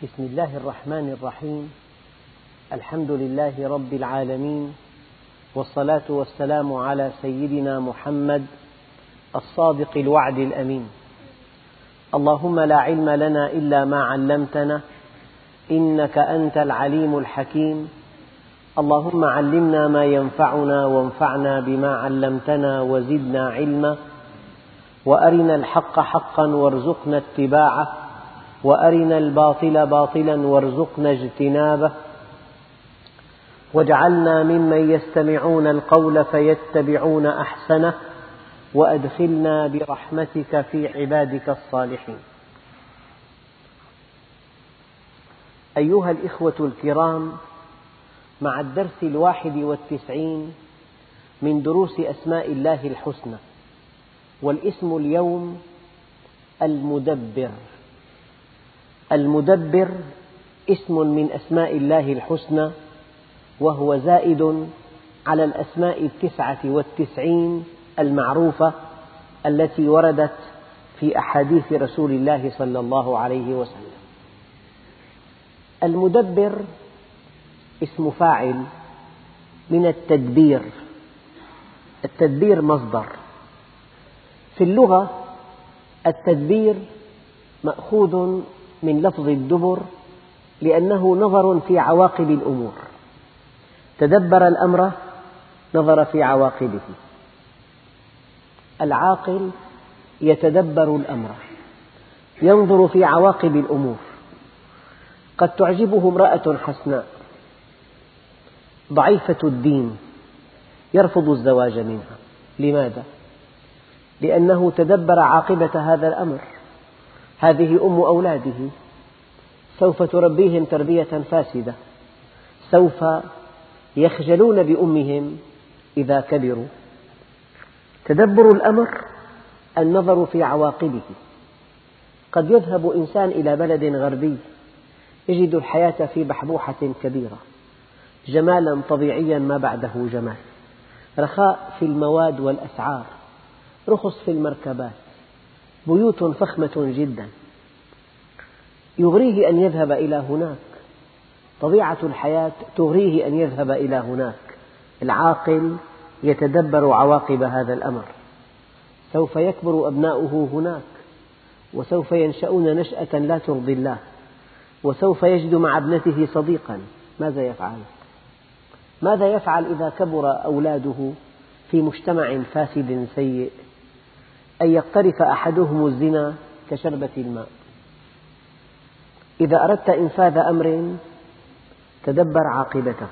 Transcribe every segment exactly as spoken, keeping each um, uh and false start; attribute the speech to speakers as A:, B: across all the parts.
A: بسم الله الرحمن الرحيم. الحمد لله رب العالمين، والصلاة والسلام على سيدنا محمد الصادق الوعد الأمين. اللهم لا علم لنا إلا ما علمتنا إنك أنت العليم الحكيم. اللهم علمنا ما ينفعنا وانفعنا بما علمتنا وزدنا علما، وأرنا الحق حقا وارزقنا اتباعه، وأرنا الباطل باطلا وارزقنا اجتنابه، واجعلنا ممن يستمعون القول فيتبعون أحسنه، وأدخلنا برحمتك في عبادك الصالحين. أيها الإخوة الكرام، مع الدرس الواحد والتسعين من دروس أسماء الله الحسنى، والاسم اليوم المدبر. المدبر اسم من أسماء الله الحسنى، وهو زائد على الأسماء التسعة والتسعين المعروفة التي وردت في أحاديث رسول الله صلى الله عليه وسلم. المدبر اسم فاعل من التدبير. التدبير مصدر. في اللغة التدبير مأخوذ من لفظ الدبر، لأنه نظر في عواقب الأمور. تدبر الأمر، نظر في عواقبه. العاقل يتدبر الأمر، ينظر في عواقب الأمور. قد تعجبه امرأة حسناء ضعيفة الدين يرفض الزواج منها. لماذا؟ لأنه تدبر عاقبة هذا الأمر. هذه أم أولاده، سوف تربيهم تربية فاسدة، سوف يخجلون بأمهم إذا كبروا. تدبر الأمر النظر في عواقبه. قد يذهب إنسان إلى بلد غربي يجد الحياة في بحبوحة كبيرة، جمالا طبيعيا ما بعده جمال، رخاء في المواد والأسعار، رخص في المركبات، بيوت فخمة جدا، يغريه أن يذهب إلى هناك. طبيعة الحياة تغريه أن يذهب إلى هناك. العاقل يتدبر عواقب هذا الأمر. سوف يكبر أبناؤه هناك، وسوف ينشأون نشأة لا ترضي الله، وسوف يجد مع ابنته صديقا. ماذا يفعل؟ ماذا يفعل إذا كبر أولاده في مجتمع فاسد سيء؟ أن يقترف أحدهم الزنا كشربة الماء. إذا أردت إنفاذ أمر تدبر عاقبته.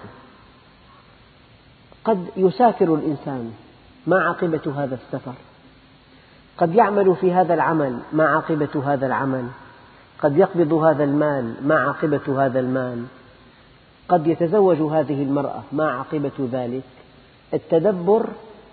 A: قد يسافر الإنسان، ما عاقبة هذا السفر؟ قد يعمل في هذا العمل، ما عاقبة هذا العمل؟ قد يقبض هذا المال، ما عاقبة هذا المال؟ قد يتزوج هذه المرأة، ما عاقبة ذلك؟ التدبر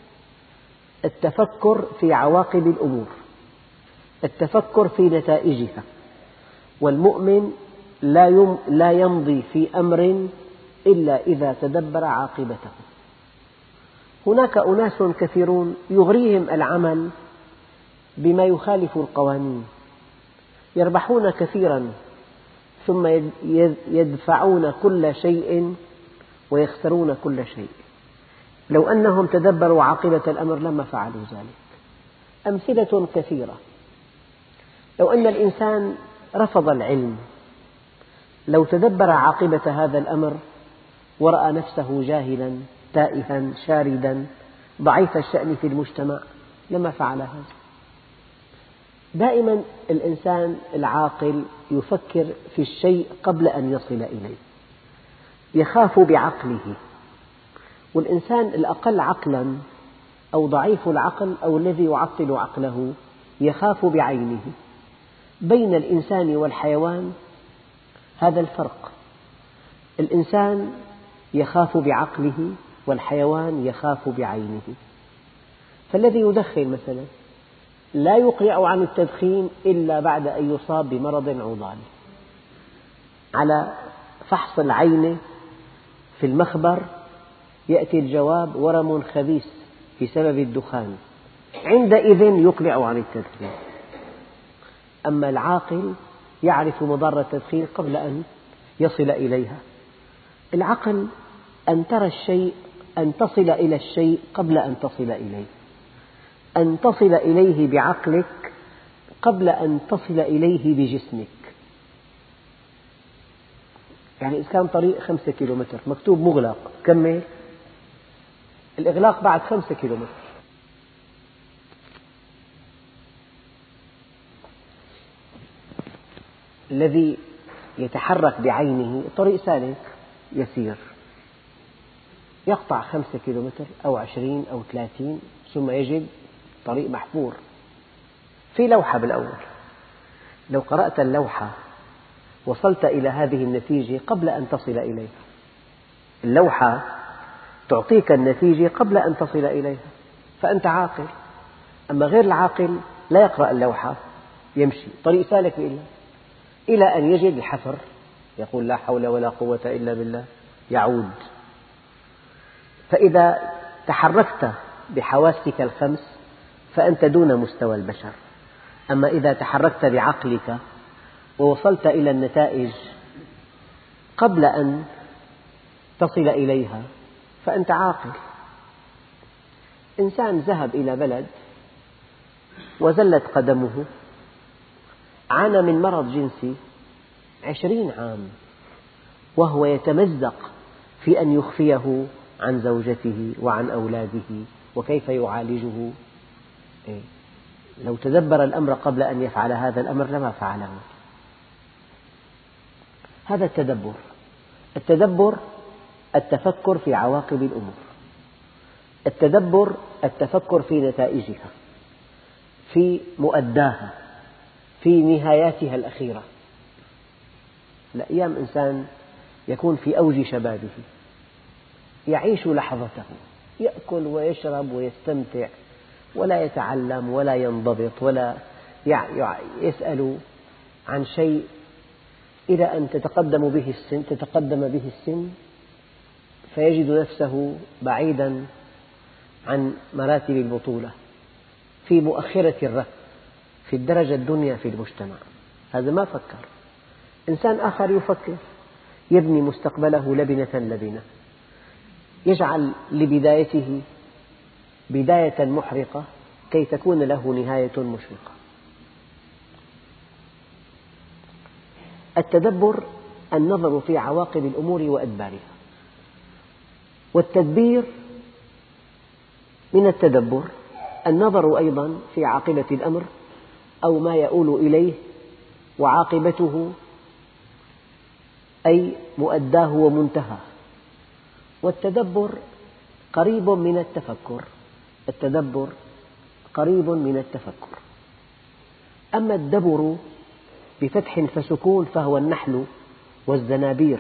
A: التفكر في عواقب الأمور، التفكر في نتائجها. والمؤمن لا يمضي في أمر إلا إذا تدبر عاقبته. هناك أناس كثيرون يغريهم العمل بما يخالف القوانين، يربحون كثيرا ثم يدفعون كل شيء ويخسرون كل شيء. لو أنهم تدبروا عاقبة الأمر لما فعلوا ذلك. أمثلة كثيرة. لو أن الإنسان رفض العلم، لو تدبر عاقبة هذا الأمر ورأى نفسه جاهلا تائها شاردا ضعيف الشأن في المجتمع لما فعل هذا. دائما الإنسان العاقل يفكر في الشيء قبل أن يصل إليه، يخاف بعقله. والإنسان الأقل عقلا أو ضعيف العقل أو الذي يعطل عقله يخاف بعينه. بين الإنسان والحيوان هذا الفرق. الإنسان يخاف بعقله والحيوان يخاف بعينه. فالذي يدخن مثلا لا يقلع عن التدخين إلا بعد أن يصاب بمرض عضالي. على فحص العين في المخبر يأتي الجواب ورم خبيث بسبب الدخان، عندئذ يقلع عن التدخين. أما العاقل يعرف مضار التدخين قبل أن يصل إليها. العقل أن ترى الشيء، أن تصل إلى الشيء قبل أن تصل إليه، أن تصل إليه بعقلك قبل أن تصل إليه بجسمك. يعني إذا كان طريق خمسة كيلومتر مكتوب مغلق، كمل، الإغلاق بعد خمسة كيلومتر. الذي يتحرك بعينه الطريق سالك يسير، يقطع خمسة كيلومتر أو عشرين أو ثلاثين ثم يجد طريق محفور. في لوحة بالأول، لو قرأت اللوحة وصلت إلى هذه النتيجة قبل أن تصل إليها. اللوحة تعطيك النتيجة قبل أن تصل إليها، فأنت عاقل. أما غير العاقل لا يقرأ اللوحة، يمشي طريق سالك إلا إلى أن يجد الحفر، يقول لا حول ولا قوة إلا بالله، يعود. فإذا تحركت بحواسك الخمس فأنت دون مستوى البشر. أما إذا تحركت بعقلك ووصلت إلى النتائج قبل أن تصل إليها فأنت عاقل. إنسان ذهب إلى بلد وزلت قدمه، عانى من مرض جنسي عشرين عام وهو يتمزق في أن يخفيه عن زوجته وعن أولاده وكيف يعالجه. لو تدبر الأمر قبل أن يفعل هذا الأمر لما فعله. هذا التدبر. التدبر التفكر في عواقب الأمور، التدبر التفكر في نتائجها، في مؤداها، في نهاياتها الأخيرة. أيام إنسان يكون في أوج شبابه يعيش لحظته، يأكل ويشرب ويستمتع ولا يتعلم ولا ينضبط ولا يسأل عن شيء، إلى أن تتقدم به السن تتقدم به السن فيجد نفسه بعيدا عن مراتب البطولة، في مؤخرة الركب، في الدرجة الدنيا في المجتمع. هذا ما فكر. إنسان آخر يفكر، يبني مستقبله لبنة لبنة، يجعل لبدايته بداية محرقة كي تكون له نهاية مشرقة. التدبر النظر في عواقب الأمور وأدبارها، والتدبير من التدبر النظر أيضا في عاقبة الأمر أو ما يؤول إليه وعاقبته، أي مؤداه ومنتهاه. والتدبر قريب من التفكر، التدبر قريب من التفكر. أما الدبر بفتح فسكون فهو النحل والزنابير،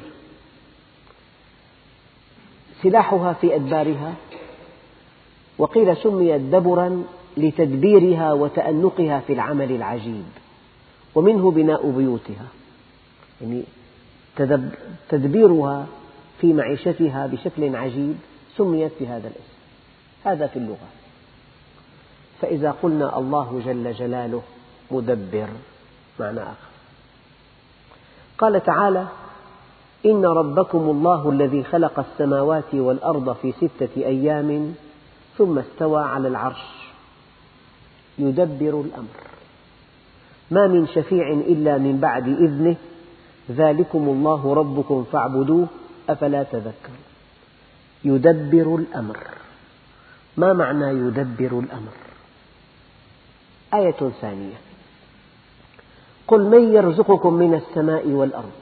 A: سلاحها في أدبارها، وقيل سميت دبرا لتدبيرها وتأنقها في العمل العجيب، ومنه بناء بيوتها، يعني تدبيرها في معيشتها بشكل عجيب سميت بهذا الاسم. هذا في اللغة. فإذا قلنا الله جل جلاله مدبر معنى آخر. قال تعالى: إن ربكم الله الذي خلق السماوات والأرض في ستة أيام ثم استوى على العرش يدبر الأمر ما من شفيع إلا من بعد إذنه ذلكم الله ربكم فاعبدوه أفلا تذكرون. يدبر الأمر. ما معنى يدبر الأمر؟ آية ثانية: قل من يرزقكم من السماء والأرض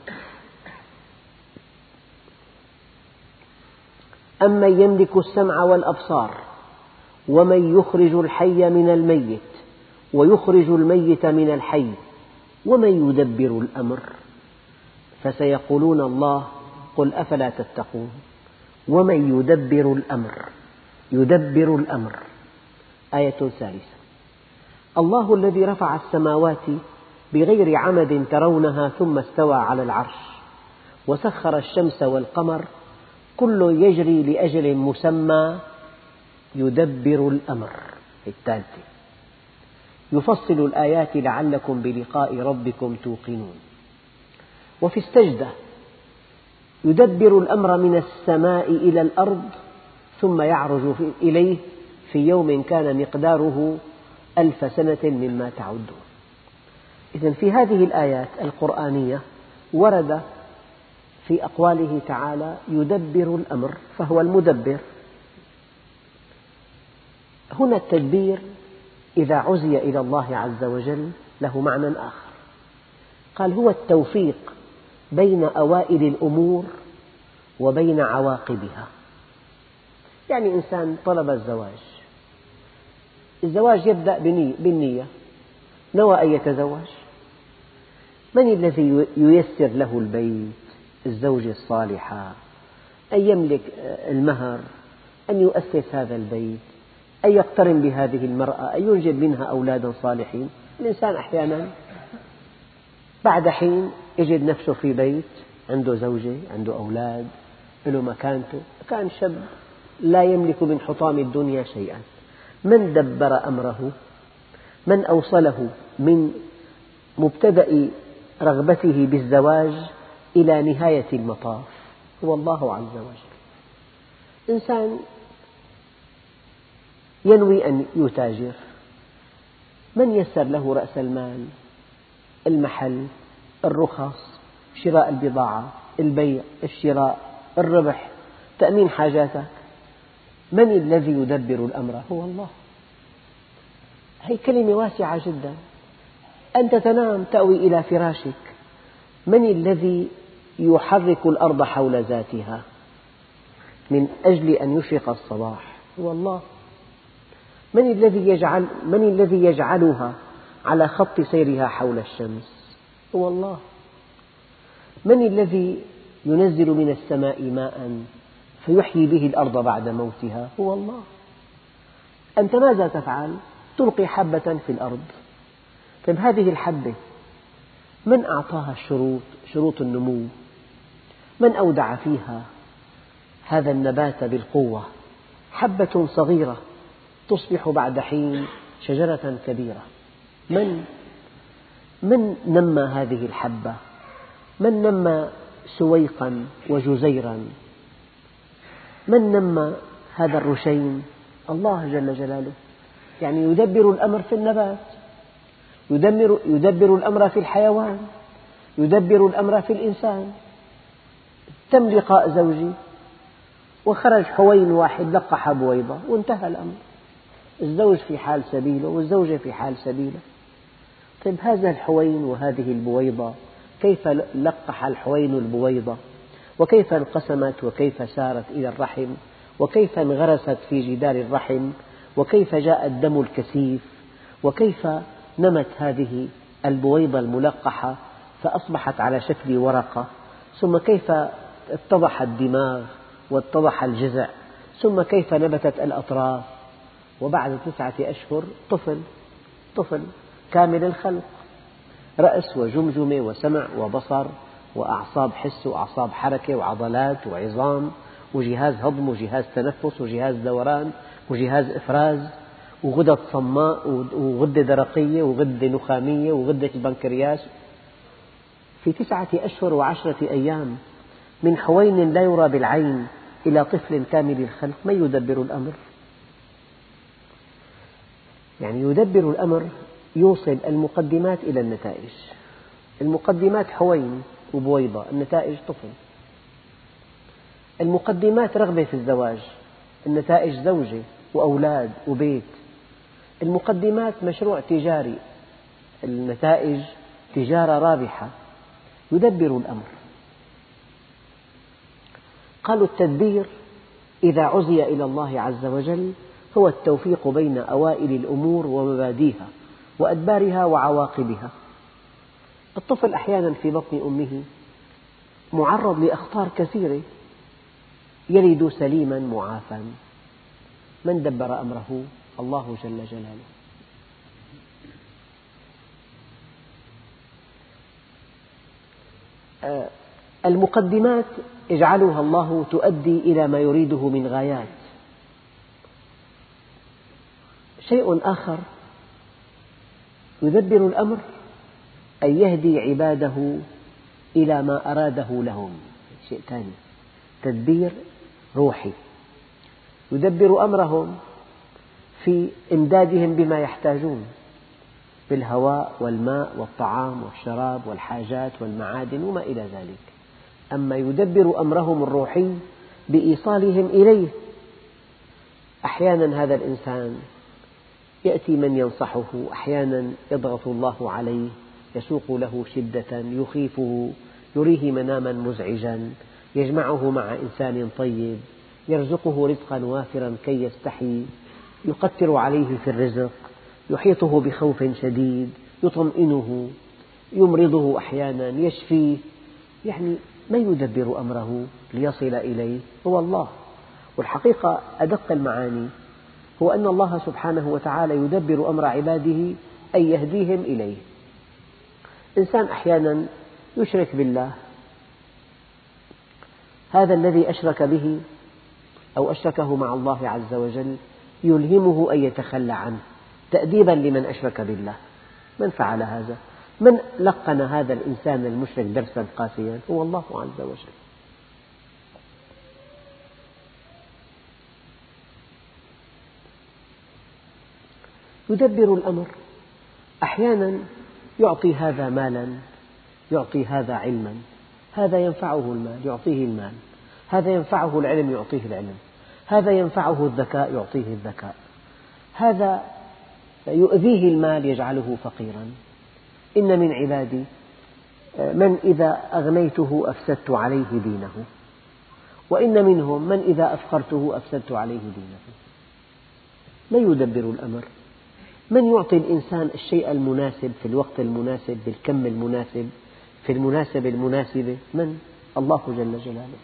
A: أمن يملك السمع والأبصار ومن يخرج الحي من الميت ويخرج الميت من الحي ومن يدبر الأمر فسيقولون الله قل أفلا تتقون. ومن يدبر الأمر يدبر الأمر. آية ثالثة: الله الذي رفع السماوات بغير عمد ترونها ثم استوى على العرش وسخر الشمس والقمر كل يجري لأجل مسمى يدبر الأمر. الثالثة: يفصل الآيات لعلكم بلقاء ربكم توقنون. وفي السجدة يدبر الأمر من السماء إلى الأرض ثم يعرج إليه في يوم كان مقداره ألف سنة مما تعدون. إذن في هذه الآيات القرآنية ورد في أقواله تعالى يدبر الأمر، فهو المدبر. هنا التدبير إذا عزي إلى الله عز وجل له معنى آخر، قال هو التوفيق بين أوائل الأمور وبين عواقبها. يعني إنسان طلب الزواج، الزواج يبدأ بالنية، نوى أن يتزوج، من الذي ييسر له البيت؟ الزوجة الصالحة، أن يملك المهر، أن يؤسس هذا البيت، أن يقترن بهذه المرأة، أن ينجب منها أولادا صالحين. الإنسان أحيانا بعد حين يجد نفسه في بيت عنده زوجة، عنده أولاد، له مكانته، كان شاب لا يملك من حطام الدنيا شيئا. من دبر أمره؟ من أوصله من مبتدأ رغبته بالزواج إلى نهاية المطاف؟ هو الله عز وجل. إنسان ينوي أن يتاجر، من يسر له رأس المال؟ المحل، الرخص، شراء البضاعة، البيع، الشراء، الربح، تأمين حاجاتك. من الذي يدبر الأمر؟ هو الله. هذه كلمة واسعة جدا. أنت تنام تأوي إلى فراشك، من الذي يحرك الأرض حول ذاتها من أجل أن يشرق الصباح؟ هو الله. من الذي يجعل من الذي يجعلها على خط سيرها حول الشمس؟ هو الله. من الذي ينزل من السماء ماء فيحيي به الأرض بعد موتها؟ هو الله. أنت ماذا تفعل؟ تلقي حبة في الأرض. طيب هذه الحبة من أعطاها الشروط، شروط النمو؟ من أودع فيها هذا النبات بالقوة؟ حبة صغيرة تصبح بعد حين شجرة كبيرة. من من نمى هذه الحبة؟ من نمى سويقا وجزيرا؟ من نمى هذا الرشين؟ الله جل جلاله. يعني يدبر الأمر في النبات، يدبر, يدبر الأمر في الحيوان، يدبر الأمر في الإنسان. تم لقاء زوجي وخرج حوين واحد لقح بويضة وانتهى الأمر. الزوج في حال سبيله والزوجة في حال سبيله. طيب هذا الحوين وهذه البويضة كيف لقح الحوين البويضة؟ وكيف انقسمت وكيف سارت إلى الرحم وكيف انغرست في جدار الرحم وكيف جاء الدم الكثيف وكيف نمت هذه البويضة الملقحة فأصبحت على شكل ورقة، ثم كيف اتضح الدماغ واتضح الجذع، ثم كيف نبتت الأطراف، وبعد تسعة أشهر طفل طفل كامل الخلق، رأس وجمجمة وسمع وبصر وأعصاب حس وأعصاب حركة وعضلات وعظام وجهاز هضم وجهاز تنفس وجهاز دوران وجهاز إفراز وغدد صماء وغدة درقية وغدة نخامية وغدة البنكرياس في تسعة أشهر وعشرة أيام، من حوين لا يرى بالعين إلى طفل كامل الخلق. من يدبر الأمر؟ يعني يدبر الأمر، يوصل المقدمات إلى النتائج. المقدمات حوين وبويضة، النتائج طفل. المقدمات رغبة في الزواج، النتائج زوجة وأولاد وبيت. المقدمات مشروع تجاري، النتائج تجارة رابحة. يدبر الأمر. قالوا التدبير إذا عزي إلى الله عز وجل هو التوفيق بين أوائل الأمور ومباديها وأدبارها وعواقبها. الطفل أحيانا في بطن أمه معرض لأخطار كثيرة، يلد سليما معافى. من دبر أمره؟ الله جل جلاله. المقدمات يجعلها الله تؤدي إلى ما يريده من غايات. شيء آخر، يدبر الأمر أي يهدي عباده إلى ما أراده لهم، شيء ثاني، تدبير روحي، يدبر أمرهم في إمدادهم بما يحتاجون بالهواء والماء والطعام والشراب والحاجات والمعادن وما إلى ذلك. أما يدبر أمرهم الروحي بإيصالهم إليه. أحيانا هذا الإنسان يأتي من ينصحه، أحيانا يضغط الله عليه، يسوق له شدة، يخيفه، يريه مناما مزعجا، يجمعه مع إنسان طيب، يرزقه رزقا وافرا كي يستحي، يقتر عليه في الرزق، يحيطه بخوف شديد، يطمئنه، يمرضه أحيانا، يشفيه. يعني من يدبر أمره ليصل إليه هو الله. والحقيقة أدق المعاني هو أن الله سبحانه وتعالى يدبر أمر عباده أي يهديهم إليه. إنسان أحيانا يشرك بالله، هذا الذي أشرك به أو أشركه مع الله عز وجل يلهمه أن يتخلى عنه تأديبا لمن أشرك بالله. من فعل هذا؟ من لقن هذا الإنسان المشرك درسا قاسيا؟ هو الله عز وجل. يدبر الأمر، أحيانا يعطي هذا مالا، يعطي هذا علما، هذا ينفعه المال يعطيه المال، هذا ينفعه العلم يعطيه العلم، هذا ينفعه الذكاء يعطيه الذكاء، هذا يؤذيه المال يجعله فقيرا. إن من عبادي من إذا أغنيته أفسدت عليه دينه، وإن منهم من إذا أفقرته أفسدت عليه دينه. من يدبر الأمر؟ من يعطي الإنسان الشيء المناسب في الوقت المناسب بالكم المناسب في المناسبة المناسبة؟ من؟ الله جل جلاله.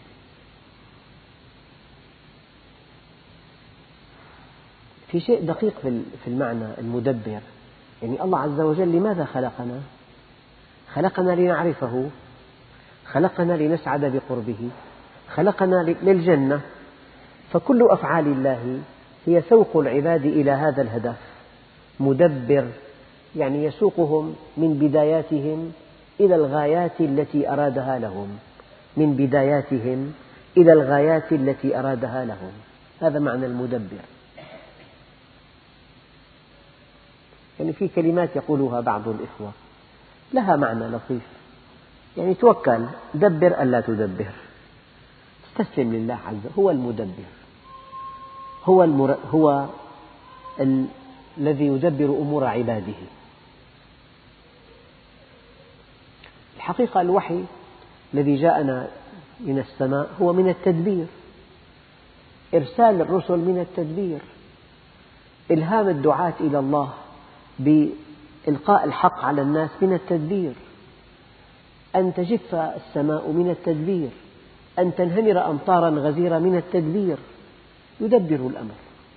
A: في شيء دقيق في المعنى المدبر، يعني الله عز وجل لماذا خلقنا؟ خلقنا لنعرفه، خلقنا لنسعد بقربه، خلقنا للجنة، فكل أفعال الله هي سوق العباد إلى هذا الهدف. مدبر يعني يسوقهم من بداياتهم إلى الغايات التي أرادها لهم، من بداياتهم إلى الغايات التي أرادها لهم. هذا معنى المدبر. يعني في كلمات يقولها بعض الإخوة لها معنى لطيف، يعني توكل، دبر ألا تدبر، استسلم لله عز وجل، هو المدبر، هو, المر... هو ال... الذي يدبر أمور عباده. الحقيقة الوحي الذي جاءنا من السماء هو من التدبير، إرسال الرسل من التدبير، إلهام الدعاة إلى الله بإلقاء الحق على الناس من التدبير، أن تجف السماء من التدبير، أن تنهمر أمطارا غزيرة من التدبير. يدبر الأمر.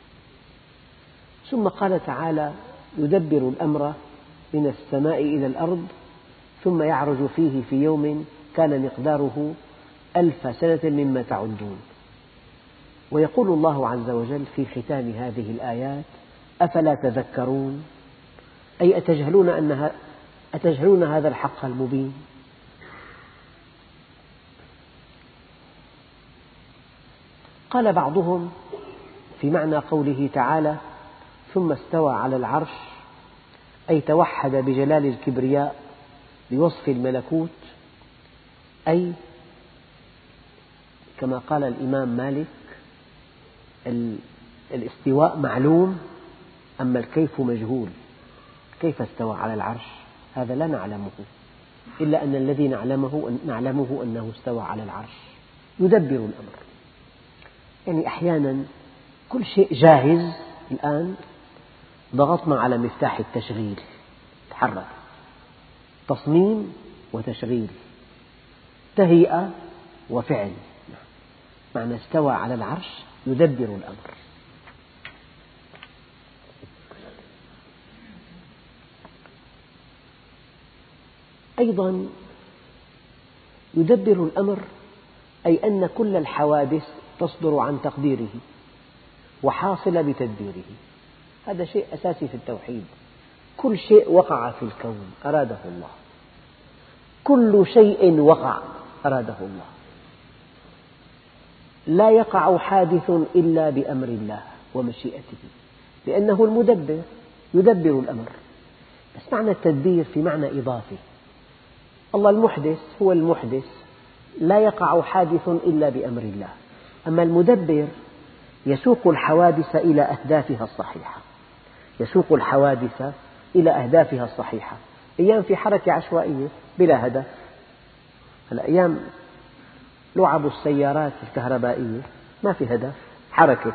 A: ثم قال تعالى: يدبر الأمر من السماء إلى الأرض ثم يعرج فيه في يوم كان مقداره ألف سنة مما تعدون. ويقول الله عز وجل في ختام هذه الآيات: أفلا تذكرون، أي أتجهلون, أنها أتجهلون هذا الحق المبين. قال بعضهم في معنى قوله تعالى: ثم استوى على العرش، أي توحد بجلال الكبرياء بوصف الملكوت، أي كما قال الإمام مالك: الاستواء معلوم أما الكيف مجهول. كيف استوى على العرش؟ هذا لا نعلمه، إلا أن الذي نعلمه, نعلمه أنه استوى على العرش. يدبر الأمر، يعني أحيانا كل شيء جاهز، الآن ضغطنا على مفتاح التشغيل، تحرك، تصميم وتشغيل، تهيئة وفعل. معنى استوى على العرش يدبر الأمر. أيضا يدبر الأمر أي أن كل الحوادث تصدر عن تقديره وحاصلة بتدبيره. هذا شيء أساسي في التوحيد. كل شيء وقع في الكون أراده الله، كل شيء وقع أراده الله، لا يقع حادث إلا بأمر الله ومشيئته، لأنه المدبر يدبر الأمر. بس معنى التدبير في معنى إضافي، الله المحدث هو المحدث، لا يقع حادث إلا بأمر الله. أما المدبر يسوق الحوادث إلى أهدافها الصحيحة، يسوق الحوادث إلى أهدافها الصحيحة. أيام في حركة عشوائية بلا هدف، الأيام لعب السيارات الكهربائية ما في هدف، حركة.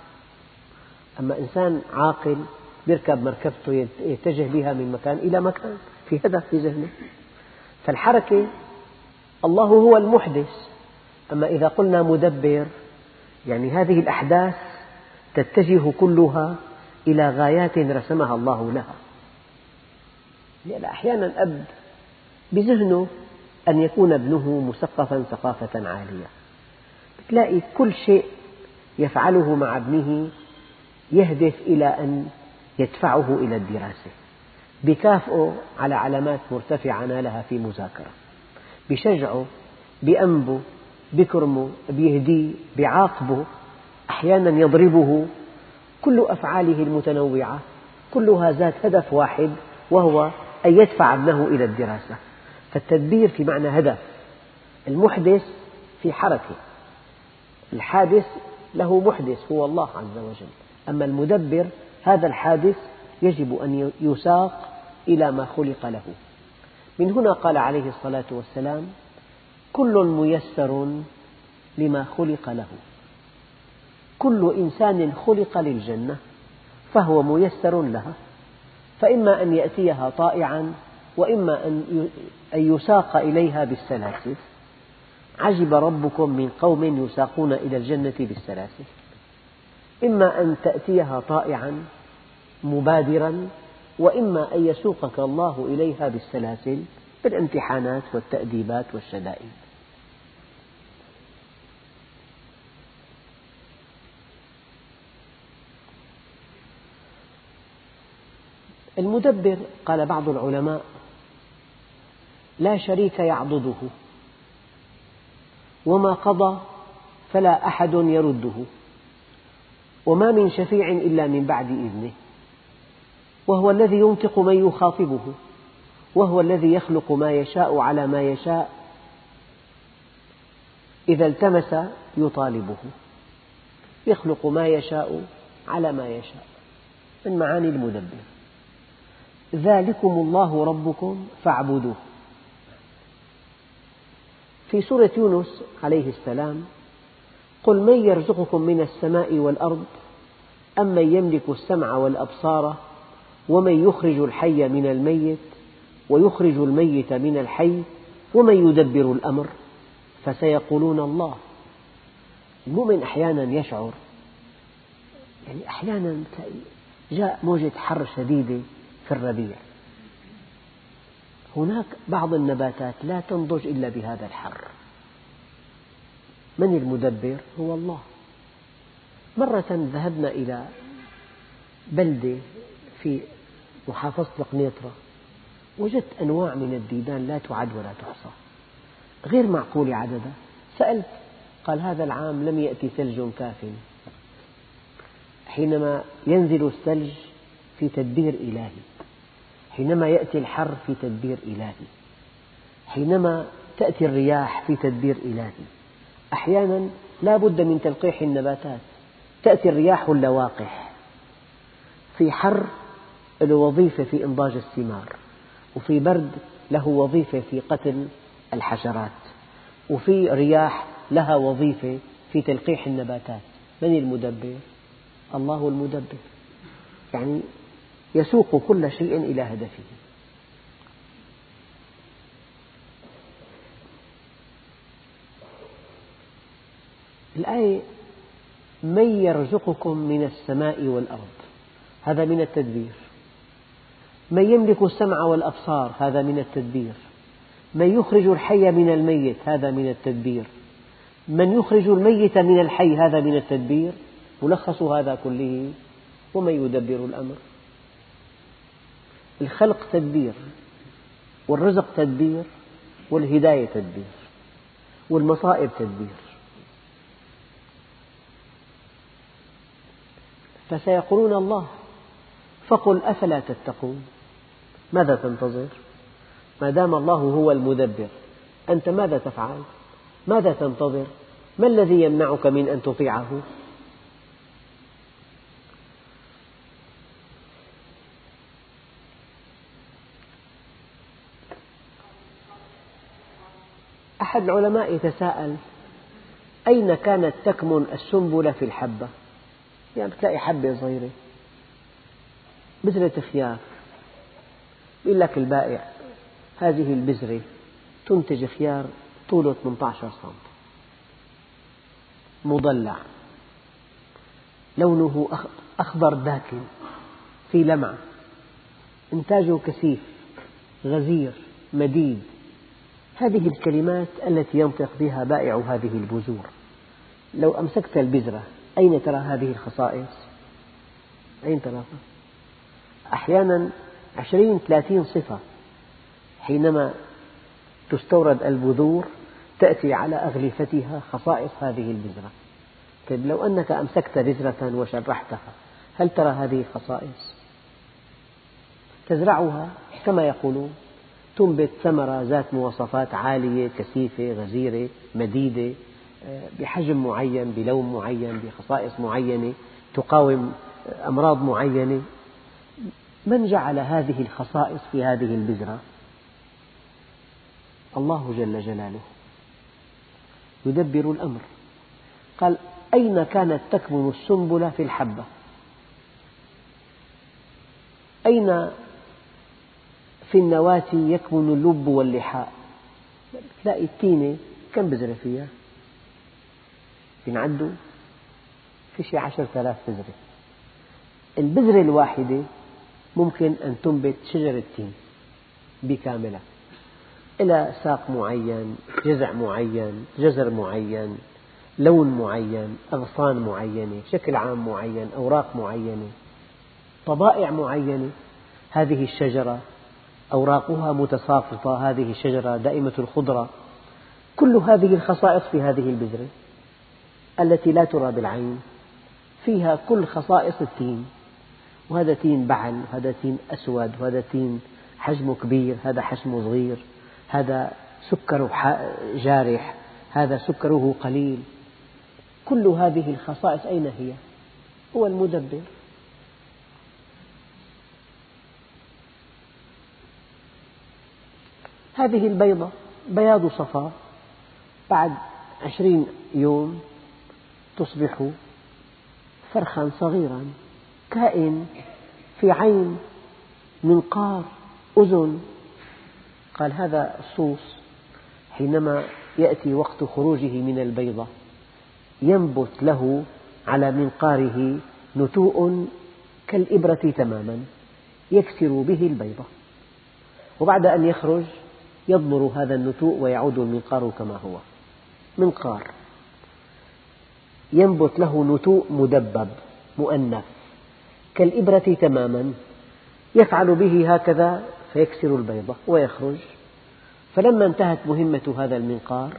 A: أما إنسان عاقل يركب مركبته يتجه بها من مكان إلى مكان، في هدف في ذهنه. فالحركة الله هو المحدث. أما إذا قلنا مدبر يعني هذه الأحداث تتجه كلها إلى غايات رسمها الله لها. يعني أحيانا أب بذهنه أن يكون ابنه مثقفا ثقافة عالية، تلاقي كل شيء يفعله مع ابنه يهدف إلى أن يدفعه إلى الدراسة، بيكافئه على علامات مرتفعة نالها في مذاكرة، بيشجعه، بيأنبه، بيكرمه، بيهديه، بيعاقبه، أحيانا يضربه. كل أفعاله المتنوعة كلها ذات هدف واحد، وهو أن يدفع ابنه إلى الدراسة. فالتدبير في معنى هدف. المحدث في حركة، الحادث له محدث هو الله عز وجل. أما المدبر هذا الحادث يجب أن يساق إلى ما خلق له. من هنا قال عليه الصلاة والسلام: كل ميسر لما خلق له. كل إنسان خلق للجنة فهو ميسر لها، فإما أن يأتيها طائعا وإما أن يساق إليها بالسلاسل. عجب ربكم من قوم يساقون إلى الجنة بالسلاسل، إما أن تأتيها طائعا مبادرا وإما أن يسوقك الله إليها بالسلاسل بالامتحانات والتأديبات والشدائد. المدبر قال بعض العلماء: لا شريك يعضده، وما قضى فلا أحد يرده، وما من شفيع إلا من بعد إذنه، وهو الذي ينطق من يخاطبه، وهو الذي يخلق ما يشاء على ما يشاء، إذا التمس يطالبه. يخلق ما يشاء على ما يشاء، من معاني المدبر. ذلكم الله ربكم فاعبدوه. في سورة يونس عليه السلام: قل من يرزقكم من السماء والأرض أم من يملك السمع والأبصار ومن يخرج الحي من الميت ويخرج الميت من الحي ومن يدبر الأمر فسيقولون الله. المؤمن أحيانا يشعر، يعني أحيانا جاء موجة حر شديدة في الربيع، هناك بعض النباتات لا تنضج إلا بهذا الحر. من المدبر؟ هو الله. مرة ذهبنا إلى بلدة في محافظة القنيطرة، وجدت أنواع من الديدان لا تعد ولا تحصى، غير معقولة عددها. سألت، قال: هذا العام لم يأتي ثلج كاف. حينما ينزل الثلج في تدبير إلهي، حينما يأتي الحر في تدبير إلهي، حينما تأتي الرياح في تدبير إلهي. أحيانا لا بد من تلقيح النباتات، تأتي الرياح اللواقح. في حر له وظيفة في إنضاج الثمار، وفي برد له وظيفة في قتل الحشرات، وفي رياح لها وظيفة في تلقيح النباتات. من المدبر؟ الله المدبر، يعني يسوق كل شيء إلى هدفه. الآية: من يرزقكم من السماء والأرض، هذا من التدبير. من يملك السمع والأبصار، هذا من التدبير. من يخرج الحي من الميت، هذا من التدبير. من يخرج الميت من الحي، هذا من التدبير. ملخص هذا كله: ومن يدبر الأمر. الخلق تدبير، والرزق تدبير، والهداية تدبير، والمصائب تدبير. فسيقولون الله، فقل أفلا تتقون. ماذا تنتظر؟ ما دام الله هو المدبر، أنت ماذا تفعل؟ ماذا تنتظر؟ ما الذي يمنعك من أن تطيعه؟ أحد العلماء يتساءل: أين كانت تكمن السنبلة في الحبة؟ يعني تلاقي حبة صغيرة بذرة خيار، يقول لك البائع هذه البذرة تنتج خيار طوله ثمانية عشر سنتي، مضلع، لونه أخضر داكن، في لمعة، إنتاجه كثيف، غزير، مديد. هذه الكلمات التي ينطق بها بائع هذه البذور. لو أمسكت البذرة، أين ترى هذه الخصائص؟ أين تراها؟ أحيانا عشرين ثلاثين صفة. حينما تستورد البذور تأتي على أغلفتها خصائص هذه البذرة. طيب لو أنك أمسكت بذرة وشرحتها، هل ترى هذه الخصائص؟ تزرعها كما يقولون، تنبت ثمرة ذات مواصفات عالية، كثيفة، غزيرة، مديدة، بحجم معين، بلون معين، بخصائص معينة، تقاوم أمراض معينة. من جعل هذه الخصائص في هذه البذرة؟ الله جل جلاله يدبر الأمر. قال: أين كانت تكمن السنبلة في الحبة؟ أين في النواة يكمن اللب واللحاء؟ تلاقي التينة كم بذرة فيها؟ ينعدوا في شيء عشرة آلاف بذرة. البذرة الواحدة ممكن أن تنبت شجرة تين بكاملة، إلى ساق معين، جذع معين، جذر معين، لون معين، أغصان معينة، شكل عام معين، أوراق معينة، طبائع معينة. هذه الشجرة أوراقها متساقطة، هذه الشجرة دائمة الخضرة. كل هذه الخصائص في هذه البذرة التي لا ترى بالعين، فيها كل خصائص التين. وهذا تين بعل، وهذا تين أسود، وهذا تين حجمه كبير، هذا حجمه صغير، هذا سكره جارح، هذا سكره قليل. كل هذه الخصائص أين هي؟ هو المدبر. هذه البيضة بياض صفاء، بعد عشرين يوم تصبح فرخا صغيرا، كائن في عين، منقار، أذن. قال: هذا الصوص حينما يأتي وقت خروجه من البيضة ينبت له على منقاره نتوء كالإبرة تماما يكسر به البيضة، وبعد أن يخرج يضمر هذا النتوء ويعود المنقار كما هو. منقار ينبت له نتوء مدبب مؤنث كالإبرة تماما، يفعل به هكذا فيكسر البيضة ويخرج. فلما انتهت مهمة هذا المنقار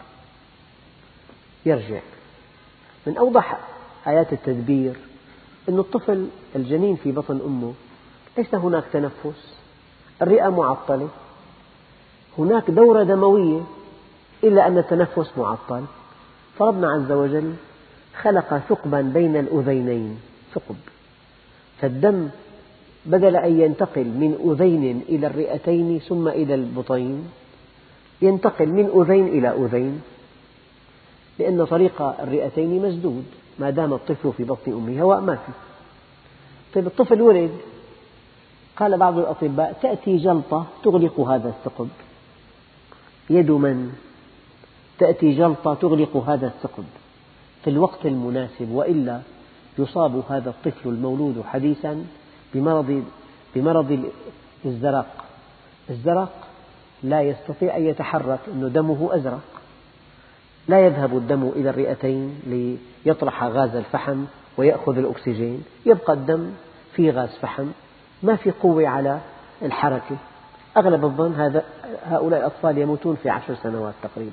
A: يرجع. من أوضح آيات التدبير أن الطفل الجنين في بطن أمه ليس هناك تنفس، الرئة معطلة، هناك دورة دموية، إلا أن التنفس معطل. فربنا عز وجل خلق ثقبا بين الأذينين، ثقب، فالدم بدل أن ينتقل من أذين إلى الرئتين ثم إلى البطين، ينتقل من أذين إلى أذين، لأن طريق الرئتين مسدود ما دام الطفل في بطن أمه، هواء ما في. طيب الطفل ولد، قال بعض الأطباء: تأتي جلطة تغلق هذا الثقب. يد من؟ تأتي جلطة تغلق هذا الثقب في الوقت المناسب، وإلا يصاب هذا الطفل المولود حديثا بمرض بمرض الزرق. الزرق لا يستطيع أن يتحرك، إنه دمه أزرق، لا يذهب الدم إلى الرئتين ليطرح غاز الفحم ويأخذ الأكسجين، يبقى الدم في غاز فحم، ما في قوة على الحركة. أغلب الظن هذا هؤلاء الأطفال يموتون في عشر سنوات تقريبا.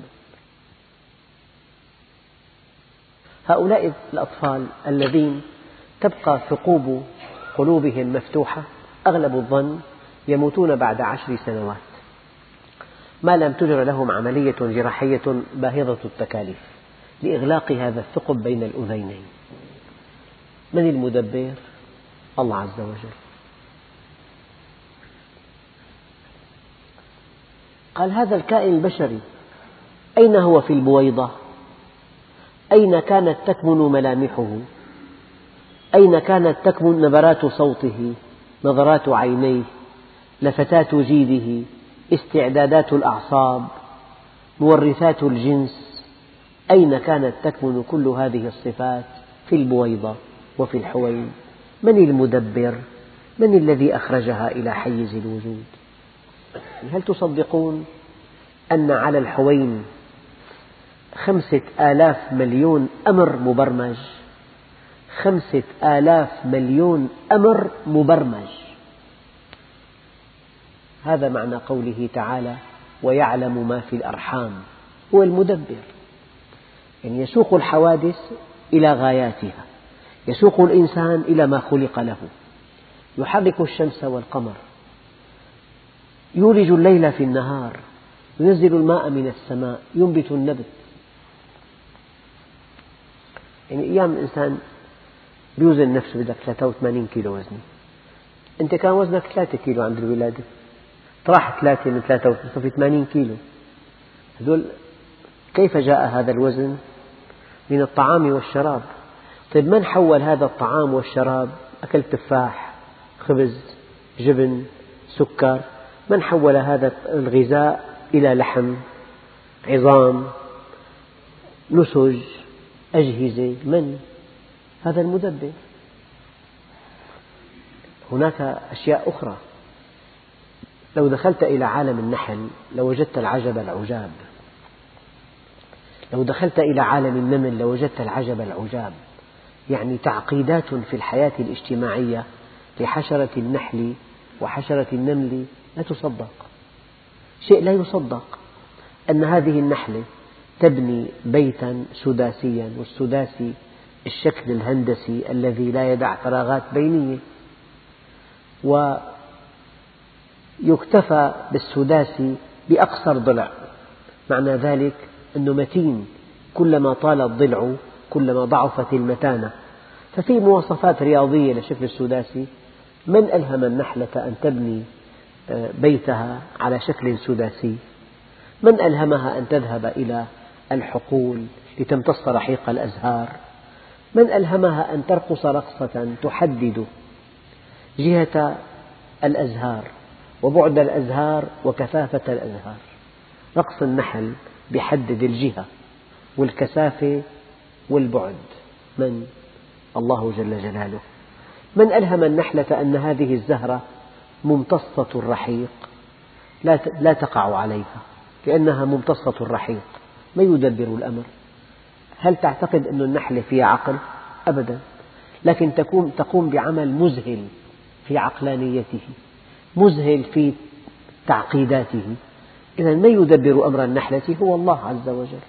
A: هؤلاء الأطفال الذين تبقى ثقوب قلوبهم مفتوحة أغلب الظن يموتون بعد عشر سنوات ما لم تجر لهم عملية جراحية باهظة التكاليف لإغلاق هذا الثقب بين الأذينين. من المدبر؟ الله عز وجل. قال هذا الكائن البشري أين هو في البويضة؟ أين كانت تكمن ملامحه؟ أين كانت تكمن نبرات صوته، نظرات عينيه، لفتات جيده، استعدادات الأعصاب، مورثات الجنس؟ أين كانت تكمن كل هذه الصفات؟ في البويضة وفي الحوين. من المدبر؟ من الذي أخرجها إلى حيز الوجود؟ هل تصدقون أن على الحوين خمسة آلاف مليون أمر مبرمج؟ خمسة آلاف مليون أمر مبرمج. هذا معنى قوله تعالى ويعلم ما في الأرحام. هو المدبر، يعني يسوق الحوادث إلى غاياتها، يسوق الإنسان إلى ما خلق له، يحرك الشمس والقمر، يولج الليل في النهار، ينزل الماء من السماء، ينبت النبت. يعني أيام الإنسان بيوزن نفسه، بدك ثلاثة وثمانين كيلو وزني، أنت كان وزنك ثلاثة كيلو عند الولادة، طرح ثلاثة من ثلاثة وصفي ثمانين كيلو. هذول كيف جاء هذا الوزن؟ من الطعام والشراب. طيب من حول هذا الطعام والشراب؟ أكل تفاح، خبز، جبن، سكر. من حول هذا الغذاء إلى لحم، عظام، نسج، أجهزة؟ من؟ هذا المدبر. هناك أشياء أخرى. لو دخلت إلى عالم النحل لوجدت العجب العجاب، لو دخلت إلى عالم النمل لوجدت العجب العجاب. يعني تعقيدات في الحياة الاجتماعية لحشرة النحل وحشرة النمل لا تصدق. شيء لا يصدق أن هذه النحلة تبني بيتا سداسيا، والسداسي الشكل الهندسي الذي لا يدع فراغات بينية، ويكتفى بالسداسي بأقصر ضلع، معنى ذلك أنه متين، كلما طال الضلع كلما ضعفت المتانة. ففي مواصفات رياضية لشكل السداسي. من ألهم النحلة أن تبني بيتها على شكل سداسي؟ من ألهمها أن تذهب إلى الحقول لتمتص رحيق الأزهار؟ من ألهمها أن ترقص رقصة تحدد جهة الأزهار وبعد الأزهار وكثافة الأزهار؟ رقص النحل يحدد الجهة والكثافة والبعد. من؟ الله جل جلاله. من ألهم النحلة أن هذه الزهرة ممتصة الرحيق لا تقع عليها لأنها ممتصة الرحيق؟ من يدبر الأمر؟ هل تعتقد أن النحلة فيها عقل؟ أبدا، لكن تقوم بعمل مذهل في عقلانيته، مذهل في تعقيداته. إذا من يدبر أمر النحلة؟ هو الله عز وجل.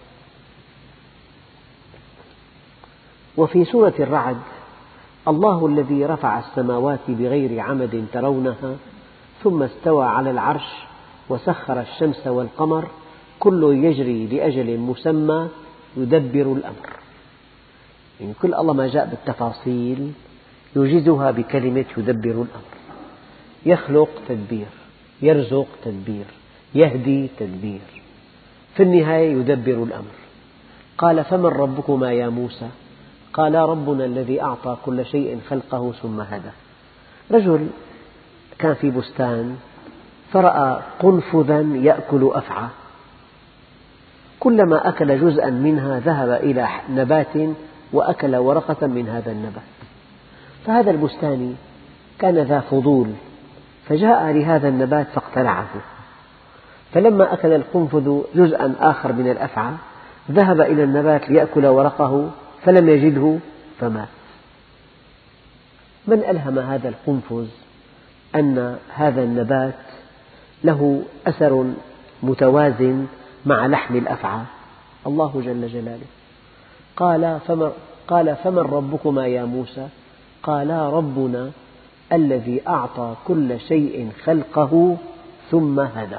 A: وفي سورة الرعد الله الذي رفع السماوات بغير عمد ترونها ثم استوى على العرش وسخر الشمس والقمر كل يجري لأجل مسمى يدبر الأمر. يعني كل الله ما جاء بالتفاصيل يوجزها بكلمة يدبر الأمر. يخلق تدبير، يرزق تدبير، يهدي تدبير، في النهاية يدبر الأمر. قال فمن ربكما يا موسى؟ قال ربنا الذي أعطى كل شيء خلقه ثم هدى. رجل كان في بستان فرأى قنفذا يأكل أفعى، كلما أكل جزءا منها ذهب إلى نبات وأكل ورقة من هذا النبات. فهذا البستاني كان ذا فضول فجاء لهذا النبات فاقتلعه، فلما أكل القنفذ جزءا آخر من الأفعى ذهب إلى النبات ليأكل ورقه فلم يجده فمات. من ألهم هذا القنفذ أن هذا النبات له أثر متوازن مع لحم الأفعى. الله جل جلاله قال فمن, قال فمن ربكما يا موسى؟ قالا ربنا الذي أعطى كل شيء خلقه ثم هدى.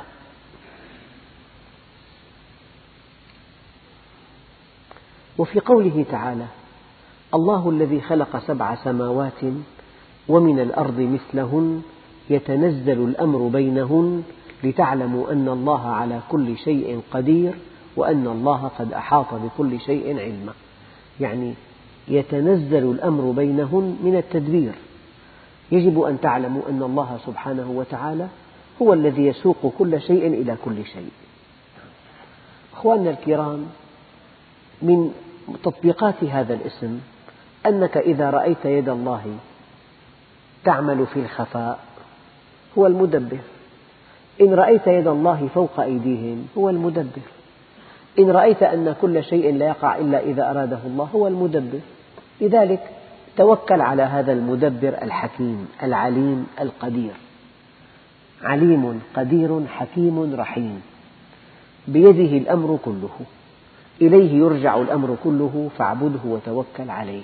A: وفي قوله تعالى الله الذي خلق سبع سماوات ومن الأرض مثلهن يتنزل الأمر بينهن لتعلموا أن الله على كل شيء قدير وأن الله قد أحاط بكل شيء علما. يعني يتنزل الأمر بينهن من التدبير. يجب أن تعلموا أن الله سبحانه وتعالى هو الذي يسوق كل شيء إلى كل شيء. أخواننا الكرام، من تطبيقات هذا الاسم أنك إذا رأيت يد الله تعمل في الخفاء هو المدبر، إن رأيت يد الله فوق أيديهم هو المدبر، إن رأيت أن كل شيء لا يقع إلا إذا أراده الله هو المدبر. لذلك توكل على هذا المدبر الحكيم العليم القدير. عليم قدير حكيم رحيم، بيده الأمر كله، إليه يرجع الأمر كله، فاعبده وتوكل عليه.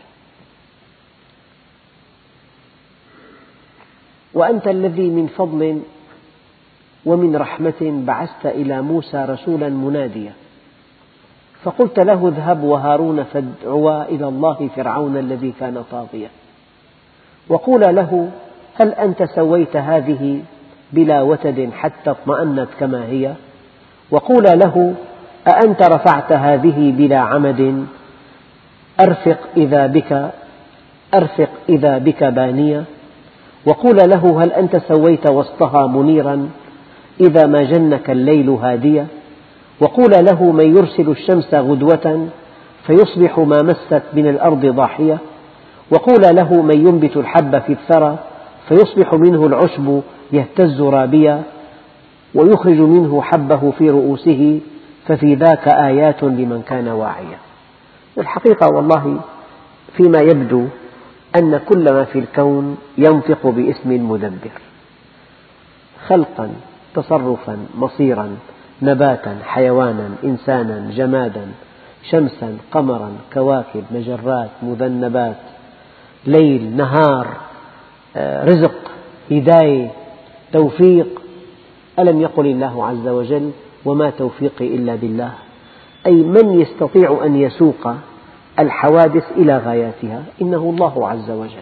A: وأنت الذي من فضل ومن رحمة بعثت إلى موسى رسولا مناديا فقلت له اذهب وهارون فادعوا إلى الله فرعون الذي كان طاغيا وقولا له هل أنت سويت هذه بلا وتد حتى اطمأنت كما هي، وقولا له أأنت رفعت هذه بلا عمد أرفق إذا بك أرفق إذا بك بانية، وقولا له هل أنت سويت وسطها منيرا إذا ما جنك الليل هادية، وقولا له من يرسل الشمس غدوة فيصبح ما مست من الأرض ضاحية، وقولا له من ينبت الحب في الثرى فيصبح منه العشب يهتز رابيا ويخرج منه حبه في رؤوسه ففي ذاك آيات لمن كان واعيا. والحقيقة والله فيما يبدو أن كل ما في الكون ينطق باسم مدبر، خلقا تصرفا مصيرا، نباتا حيوانا إنسانا جمادا، شمسا قمرا كواكب مجرات مذنبات، ليل نهار، رزق هداية توفيق. ألم يقل الله عز وجل وما توفيقي إلا بالله، أي من يستطيع أن يسوق الحوادث إلى غاياتها إنه الله عز وجل.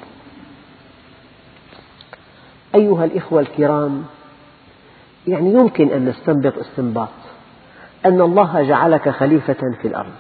A: أيها الإخوة الكرام، يعني يمكن أن نستنبط استنباط أن الله جعلك خليفة في الأرض،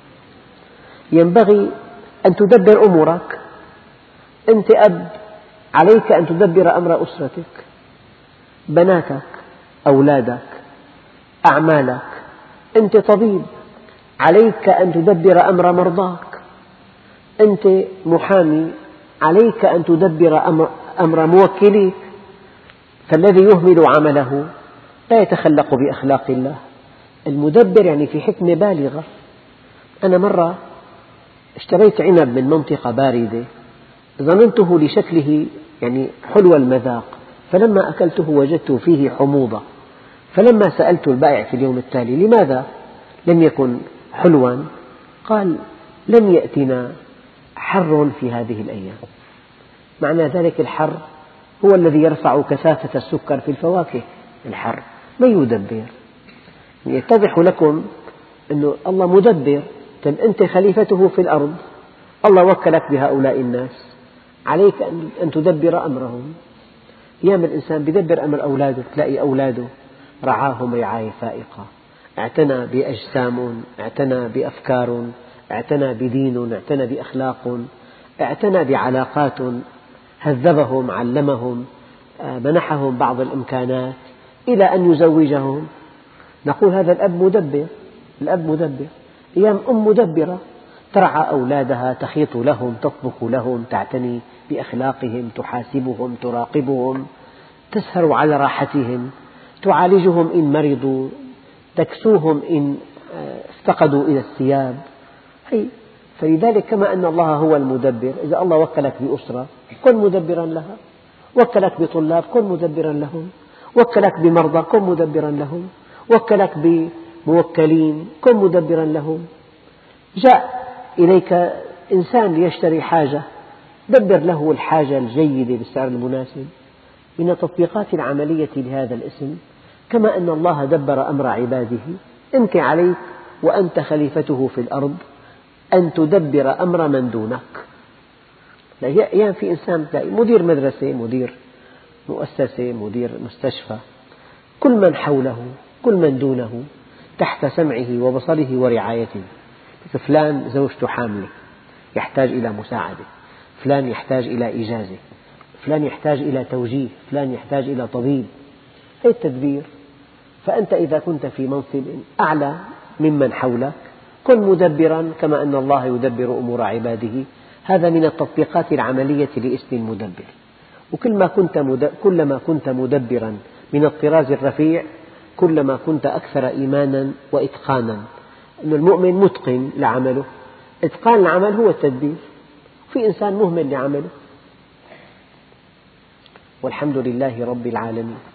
A: ينبغي أن تدبر أمورك. أنت أب، عليك أن تدبر أمر أسرتك، بناتك، أولادك، أعمالك. أنت طبيب، عليك أن تدبر أمر مرضاك. أنت محامي، عليك أن تدبر أمر موكليك. فالذي يهمل عمله لا يتخلق بأخلاق الله. المدبر يعني في حكمة بالغة. أنا مرة اشتريت عنب من منطقة باردة، ظننته لشكله يعني حلو المذاق، فلما أكلته وجدت فيه حموضة، فلما سألت البائع في اليوم التالي لماذا لم يكن حلوا، قال لم يأتنا حر في هذه الأيام. معنى ذلك الحر هو الذي يرفع كثافة السكر في الفواكه. الحر ما يدبر. يتضح لكم أن الله مدبر. أنت خليفته في الأرض، الله وكلك بهؤلاء الناس، عليك أن تدبر أمرهم. أيام الإنسان يدبر أمر أولاده، تلاقي أولاده رعاهم رعاية فائقة، اعتنى بأجسام، اعتنى بأفكار، اعتنى بدين، اعتنى بأخلاق، اعتنى بعلاقات، هذبهم، علمهم، منحهم بعض الإمكانات إلى أن يزوجهم. نقول هذا الأب مدبر. الأب مدبر. أيام أم مدبرة، ترعى أولادها، تخيط لهم، تطبخ لهم، تعتني بأخلاقهم، تحاسبهم، تراقبهم، تسهر على راحتهم، تعالجهم إن مرضوا، تكسوهم إن افتقدوا إلى الثياب. فلذلك كما أن الله هو المدبر، إذا الله وكلك بأسرة كن مدبرا لها، وكلك بطلاب كن مدبرا لهم، وكلك بمرضى كن مدبرا لهم، وكلك بموكلين كن مدبرا لهم. جاء إليك إنسان ليشتري حاجة، دبر له الحاجة الجيدة بالسعر المناسب. من التطبيقات العملية لهذا الاسم كما أن الله دبر أمر عباده، أنت عليك وأنت خليفته في الأرض أن تدبر أمر من دونك. أحيانا في إنسان تلاقي مدير مدرسة، مدير مؤسسة، مدير مستشفى، كل من حوله كل من دونه تحت سمعه وبصره ورعايته. فلان زوجته حاملة يحتاج إلى مساعدة، فلان يحتاج إلى إجازة، فلان يحتاج إلى توجيه، فلان يحتاج إلى طبيب. هذا التدبير. فأنت إذا كنت في منصب أعلى ممن حولك كن مدبرا كما أن الله يدبر أمور عباده. هذا من التطبيقات العملية لاسم المدبر. وكلما كنت مد... كلما كنت مدبرا من الطراز الرفيع كلما كنت أكثر إيمانا وإتقانا. أن المؤمن متقن لعمله، إتقان العمل هو التدبير. في إنسان مهمل لعمله. والحمد لله رب العالمين.